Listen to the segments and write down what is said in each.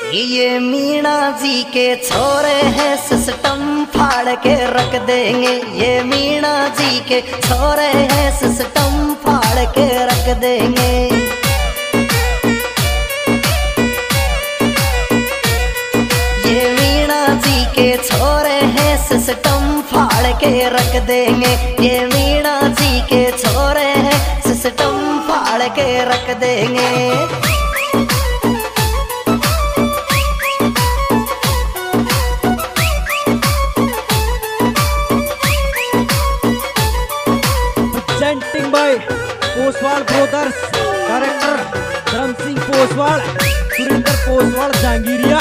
ये मीणा जी के छोरे हैं, सिस्टम फाड़ के रख देंगे। ये मीणा जी के छोरे हैं, सिस्टम फाड़ के रख देंगे। ये मीणा जी के छोरे हैं, सिस्टम फाड़ के रख देंगे। ये मीणा जी के छोरे हैं, सिस्टम फाड़ के रख देंगे। presenting by Poswal brothers, director Dharam Singh Poswal, Surendra Poswal जहांगीरिया।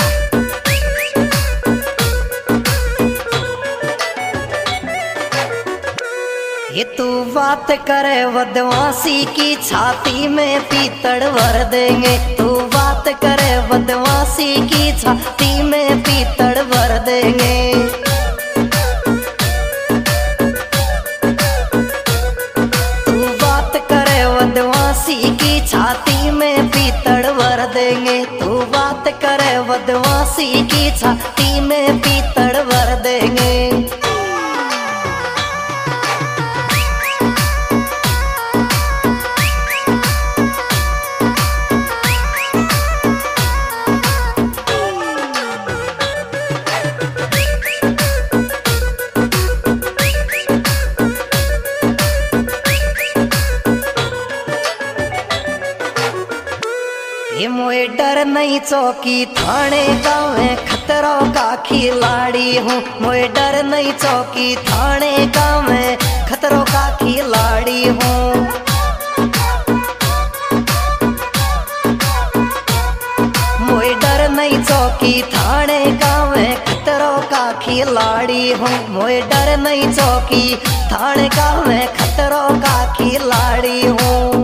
ये तू बात करे बदमाशी की, छाती में पीतड़ भर देंगे। तू बात करे बदमाशी की, छाती में पीतड़ भर देंगे। की छाती में पीतड़ भर देंगे। तू बात करे बदमाशी की, छाती में पीतड़ भर देंगे। ये मोए डर नहीं चौकी थाने का, मैं खतरों का खिलाड़ी हूँ। मोए डर नहीं चौकी थाने का, मैं खतरों का खिलाड़ी हूँ। मोए डर नहीं चौकी थाने का, मैं खतरों का खिलाड़ी हूँ। मोए डर नहीं चौकी थाने का, मैं खतरों का खिलाड़ी हूँ।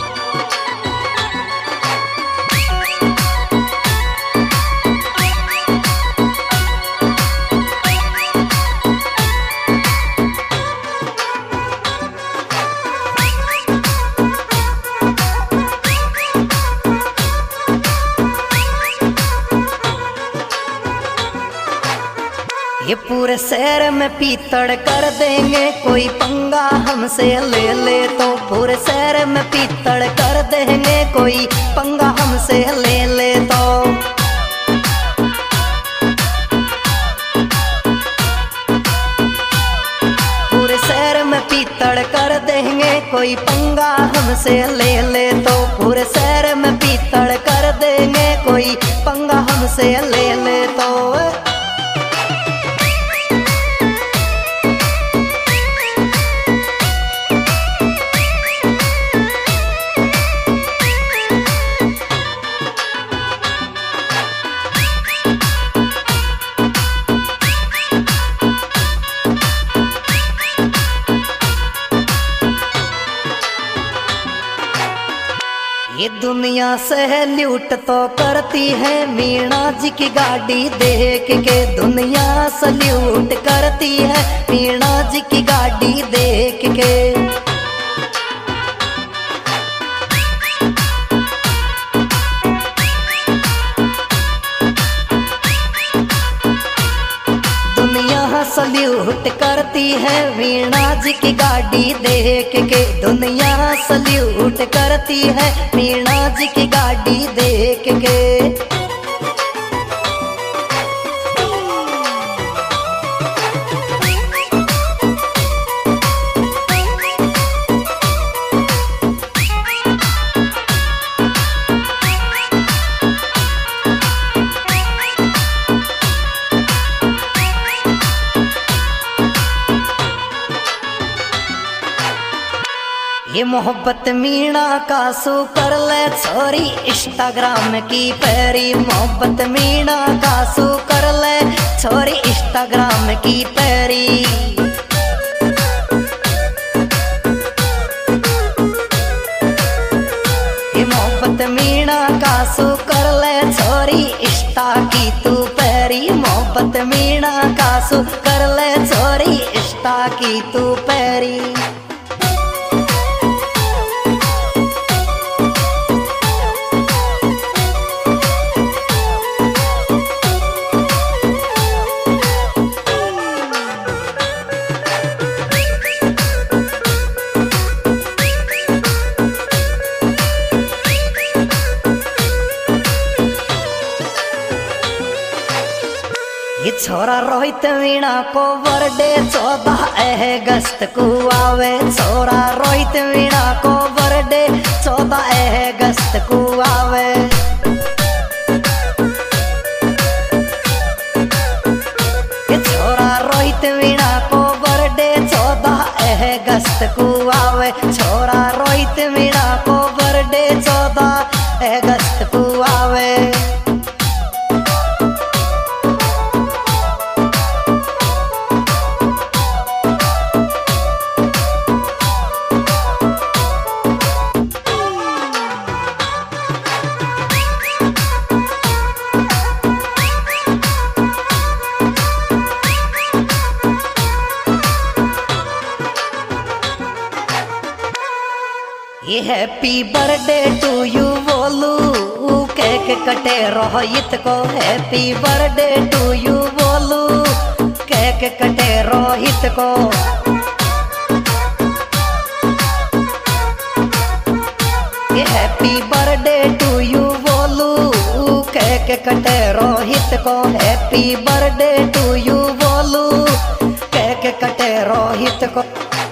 ये पूरे शहर में पीतड़ कर देंगे, कोई पंगा हमसे ले ले तो। पूरे शहर में पीतड़ कर देंगे, कोई पंगा हमसे ले ले तो। पूरे शहर में पीतड़ कर देंगे, कोई पंगा हमसे ले ले तो। पूरे शहर में पीतड़ कर देंगे, कोई पंगा हमसे ले ले तो। ये दुनिया से लूट तो करती है, मीणा जी की गाड़ी देख के। दुनिया से लूट करती है, मीणा जी की गाड़ी देख के। दुनिया सल्यूट करती है, मीणा जी की गाड़ी देख के। दुनिया सल्यूट करती है, मीणा जी की गाड़ी देख के। ये मोहब्बत मीणा का सू कर ले छोरी, इंस्टाग्राम की पैरी। मोहब्बत मीणा का सू कर ले छोरी, इंस्टाग्राम की पैरी। ये मोहब्बत मीणा का सू कर ले छोरी, इंस्टा की तू पैरी। मोहब्बत मीणा का सू कर ले छोरी, इंस्टा की तू पैरी। ये छोरा रोहित वीणा को बर्थडे 14 अगस्त को आवे। छोरा रोहित वीणा को बर्थडे 14 अगस्त को आवे। ये छोरा रोहित वीणा को बर्थडे 14 अगस्त को आवे। छोरा रोहित वीणा को बर्थडे 14 अगस्त को आवे। ये हैप्पी बर्थडे टू यू बोलू केक कटे रोहित को। हैप्पी बर्थडे टू यू बोलू केक कटे रोहित को। ये हैप्पी बर्थडे टू यू बोलू केक कटे रोहित को। हैप्पी बर्थडे टू यू बोलू केक कटे रोहित को।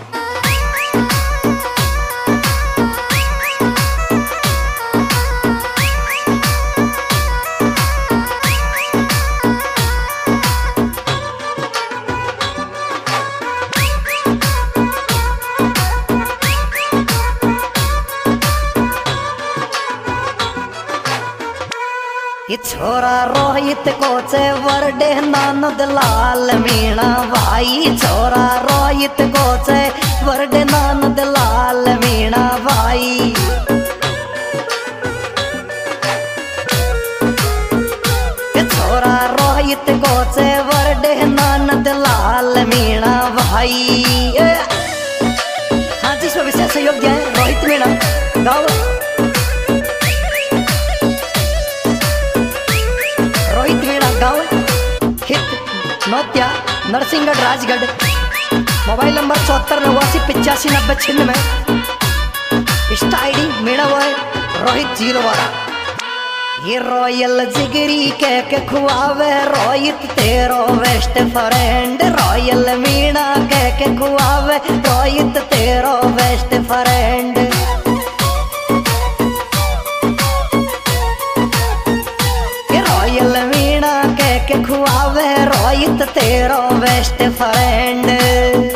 ये छोरा रोहित को चे बर्थडे नानद लाल मीणा भाई। छोरा रोहित को चे बर्थडे नानद लाल मीणा भाई। ये छोरा रोहित को चे बर्थडे नानद लाल मीणा भाई। हाँ जी, इसमें विशेष सहयोग दिया है रोहित मीणा गाँव। रोहित मीणा गाँव हित Nautya Narsinghgarh Rajgarh. Mobile number 74 89 85 90 96। Insta ID Meena boy Rohit 012। ये रॉयल जिगरी के खुआवे रोहित तेरो बेस्ट फ्रेंड। रॉयल मीणा के खुआवे रोहित तेरो बेस्ट फ्रेंड। रॉयल मीणा के खुआवे रोहित तेरो बेस्ट फ्रेंड।